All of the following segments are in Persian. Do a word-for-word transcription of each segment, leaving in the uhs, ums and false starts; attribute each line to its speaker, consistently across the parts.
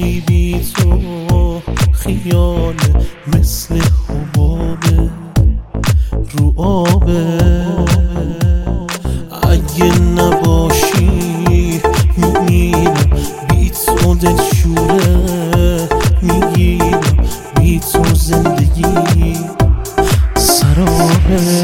Speaker 1: زندگی بی تو خیال مثل حبابه رو آبه. اگه نباشی میمیرم بی تو، دلشوره میگیرم بی تو، زندگی سرابه.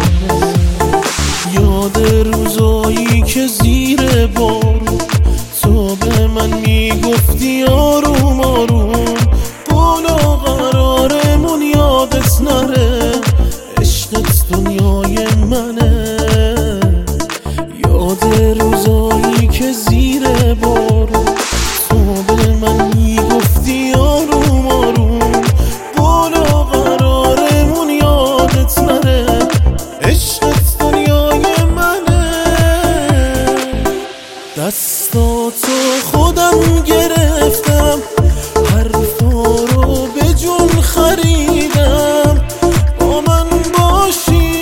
Speaker 1: یاد روزایی که زیر بارون تو به من میگفتی آروم آروم، قول و قرارمون یادت نره، عشقت دنیای منه. یاد روزایی که زیر بارون تو به من میگفتی آروم آروم، قول و قرارمون یادت نره، عشقت دنیای منه. دستاتو خودم گرفتم، حرفا رو به جون خریدم، با من باشی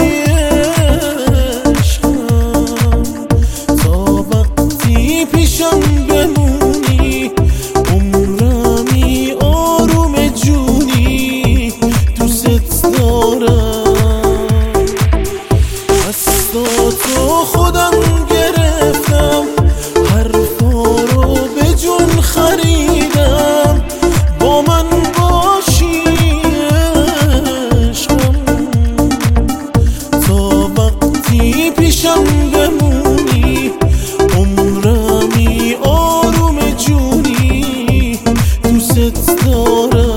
Speaker 1: عشقم، تا وقتی پیشم بمونی، عمرمی آروم جونی، دوست دارم. دستاتو خودم گرفتم، حرفا رو به جون خریدم، با من باشی عشقم، تا وقتی پیشم بمونی، عمرمی آروم جونی، دوست دارم.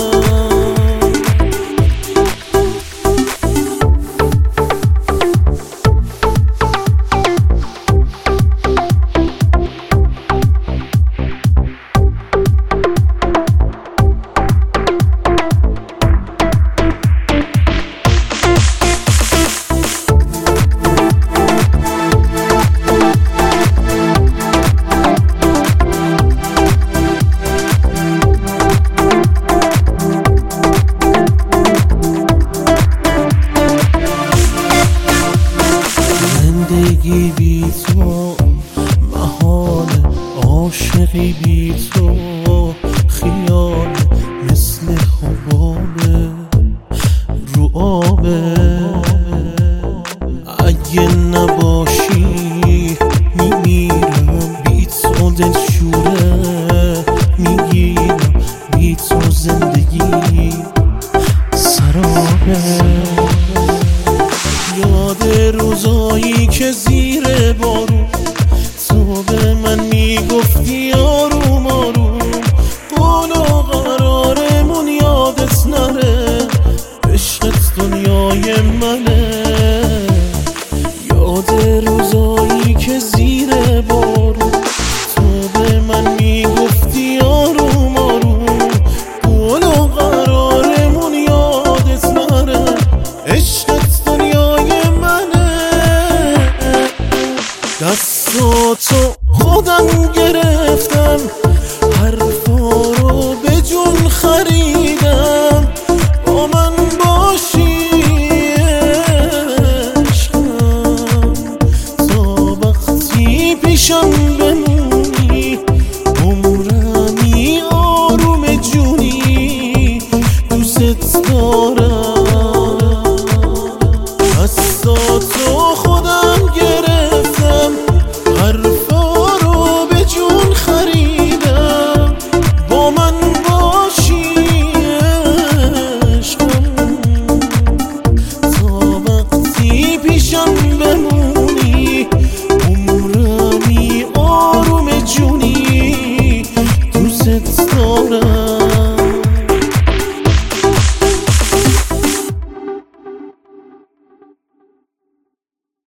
Speaker 1: زندگی بی تو محال، عاشقی بی تو خیال مثل حبابه رو آبه. اگه نباشی میمیرم بی تو، دلشوره میگیرم بی تو، زندگی سرابه. یاد روزایی که زیر بارون تو به من میگفتی آروم آروم، قول و قرارمون یادت نره، عشقت دنیای منه. یاد روزایی که زیر بارون تو به من میگفتی آروم آروم، قول و قرارمون یادت نره، عشقت دنیای منه. دستاتو خودم گرفتم، حرفا رو به جون خریدم، با من باشی عشقم، تا وقتی پیشم